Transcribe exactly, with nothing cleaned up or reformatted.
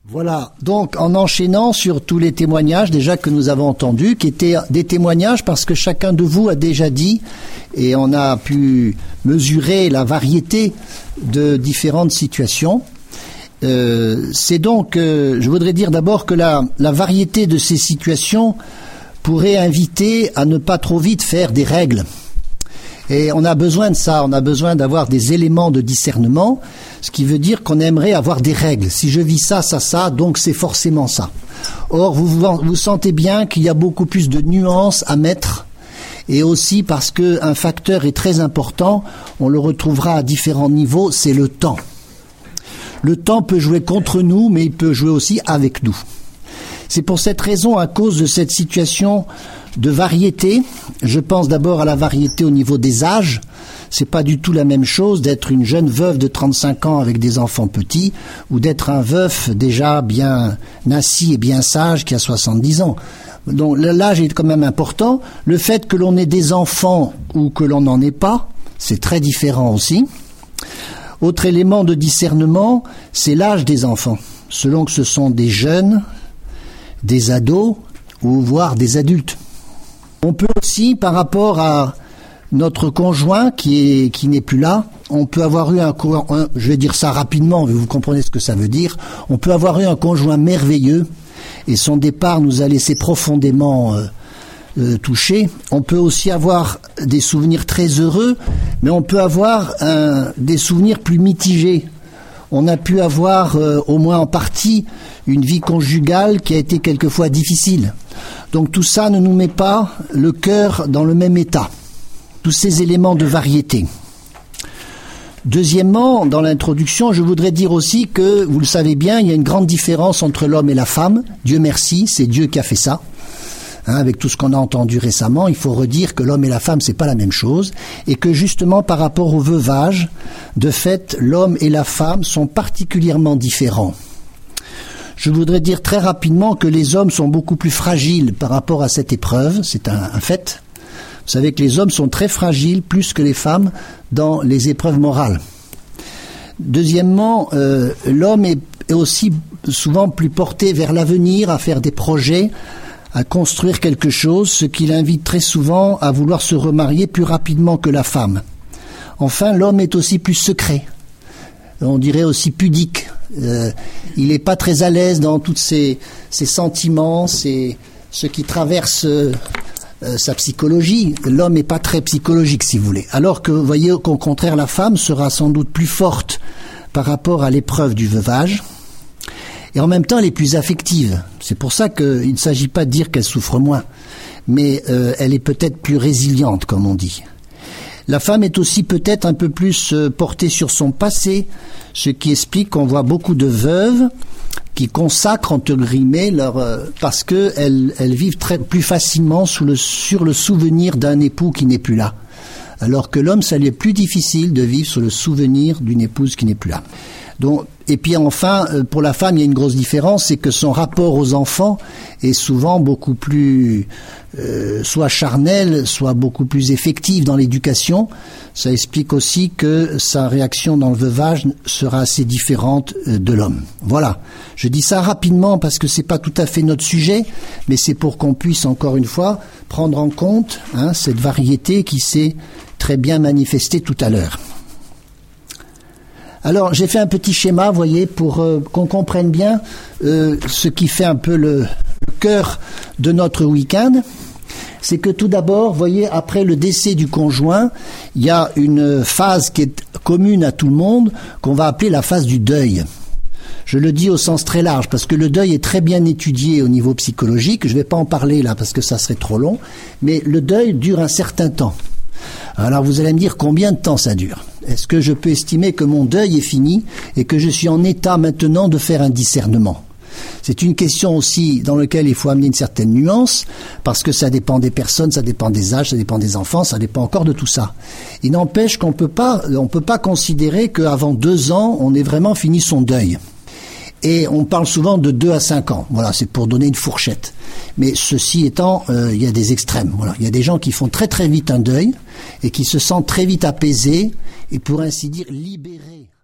Voilà, donc en enchaînant sur tous les témoignages déjà que nous avons entendus, qui étaient des témoignages parce que chacun de vous a déjà dit, et on a pu mesurer la variété de différentes situations. Euh, c'est donc, euh, je voudrais dire d'abord que la, la variété de ces situations pourrait inviter à ne pas trop vite faire des règles. Et on a besoin de ça, on a besoin d'avoir des éléments de discernement, ce qui veut dire qu'on aimerait avoir des règles. Si je vis ça, ça, ça, donc c'est forcément ça. Or, vous, vous vous sentez bien qu'il y a beaucoup plus de nuances à mettre, et aussi parce qu'un facteur est très important, on le retrouvera à différents niveaux, c'est le temps. Le temps peut jouer contre nous, mais il peut jouer aussi avec nous. C'est pour cette raison, à cause de cette situation de variété, je pense d'abord à la variété au niveau des âges. C'est pas du tout la même chose d'être une jeune veuve de trente-cinq ans avec des enfants petits ou d'être un veuf déjà bien assis et bien sage qui a soixante-dix ans. Donc l'âge est quand même important. Le fait que l'on ait des enfants ou que l'on n'en ait pas, c'est très différent aussi. Autre élément de discernement, c'est l'âge des enfants. Selon que ce sont des jeunes, des ados ou voire des adultes. On peut aussi, par rapport à notre conjoint qui est qui n'est plus là, on peut avoir eu un, un je vais dire ça rapidement, vous comprenez ce que ça veut dire, on peut avoir eu un conjoint merveilleux et son départ nous a laissé profondément euh, euh, touchés. On peut aussi avoir des souvenirs très heureux, mais on peut avoir un, des souvenirs plus mitigés. On a pu avoir, euh, au moins en partie, une vie conjugale qui a été quelquefois difficile. Donc tout ça ne nous met pas le cœur dans le même état. Tous ces éléments de variété. Deuxièmement, dans l'introduction, je voudrais dire aussi que, vous le savez bien, il y a une grande différence entre l'homme et la femme. Dieu merci, c'est Dieu qui a fait ça. Hein, avec tout ce qu'on a entendu récemment, il faut redire que l'homme et la femme, c'est pas la même chose, et que justement par rapport au veuvage, de fait, l'homme et la femme sont particulièrement différents. Je voudrais dire très rapidement que les hommes sont beaucoup plus fragiles par rapport à cette épreuve, c'est un, un fait. Vous savez que les hommes sont très fragiles, plus que les femmes, dans les épreuves morales. Deuxièmement, euh, l'homme est, est aussi souvent plus porté vers l'avenir, à faire des projets, à construire quelque chose, ce qui l'invite très souvent à vouloir se remarier plus rapidement que la femme. Enfin, l'homme est aussi plus secret, on dirait aussi pudique. Euh, il n'est pas très à l'aise dans tous ses, ses sentiments, ses, ce qui traverse euh, euh, sa psychologie. L'homme n'est pas très psychologique, si vous voulez. Alors que vous voyez qu'au contraire, la femme sera sans doute plus forte par rapport à l'épreuve du veuvage. Et en même temps, elle est plus affective. C'est pour ça qu'il ne s'agit pas de dire qu'elle souffre moins, mais euh, elle est peut-être plus résiliente, comme on dit. La femme est aussi peut-être un peu plus euh, portée sur son passé, ce qui explique qu'on voit beaucoup de veuves qui consacrent, entre guillemets, leur, euh, parce qu'elles elles vivent très, plus facilement sous le, sur le souvenir d'un époux qui n'est plus là. Alors que l'homme, ça lui est plus difficile de vivre sur le souvenir d'une épouse qui n'est plus là. Donc, et puis enfin, pour la femme, il y a une grosse différence, c'est que son rapport aux enfants est souvent beaucoup plus, euh, soit charnel, soit beaucoup plus effectif dans l'éducation. Ça explique aussi que sa réaction dans le veuvage sera assez différente de l'homme. Voilà. Je dis ça rapidement parce que c'est pas tout à fait notre sujet, mais c'est pour qu'on puisse encore une fois prendre en compte hein, cette variété qui s'est très bien manifestée tout à l'heure. Alors, j'ai fait un petit schéma, vous voyez, pour euh, qu'on comprenne bien euh, ce qui fait un peu le, le cœur de notre week-end. C'est que tout d'abord, vous voyez, après le décès du conjoint, il y a une phase qui est commune à tout le monde, qu'on va appeler la phase du deuil. Je le dis au sens très large, parce que le deuil est très bien étudié au niveau psychologique. Je ne vais pas en parler là, parce que ça serait trop long. Mais le deuil dure un certain temps. Alors vous allez me dire combien de temps ça dure. Est-ce que je peux estimer que mon deuil est fini et que je suis en état maintenant de faire un discernement? C'est une question aussi dans laquelle il faut amener une certaine nuance, parce que ça dépend des personnes, ça dépend des âges, ça dépend des enfants, ça dépend encore de tout ça. Il n'empêche qu'on peut pas, on peut pas considérer qu'avant deux ans, on ait vraiment fini son deuil. Et on parle souvent de deux à cinq ans. Voilà, c'est pour donner une fourchette. Mais ceci étant, euh, il y a des extrêmes. Voilà, il y a des gens qui font très très vite un deuil et qui se sentent très vite apaisés et pour ainsi dire libérés.